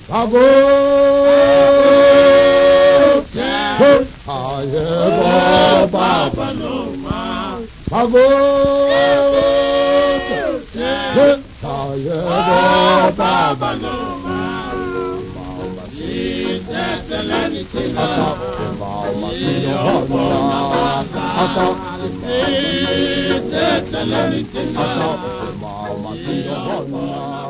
Ago, aye baba no ma. Ago, aye baba no ma. Asa, mama si yo